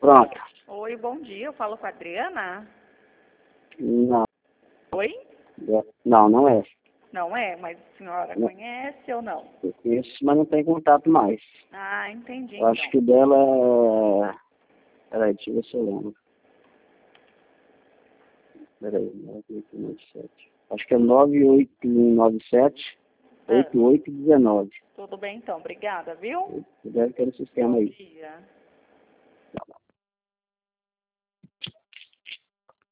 Pronto. Oi, bom dia. Eu falo com a Adriana? Não, Oi? não, não é. Não é? Mas a senhora Não. conhece ou não? Eu conheço, mas não tem contato mais. Ah, entendi, Eu acho então. que o dela é... Peraí, deixa eu ver se eu lembro. Peraí, 9897. Acho que é 98197 Ah, 8819. tudo bem, então. Obrigada, viu? Deve ter o sistema Bom aí. dia.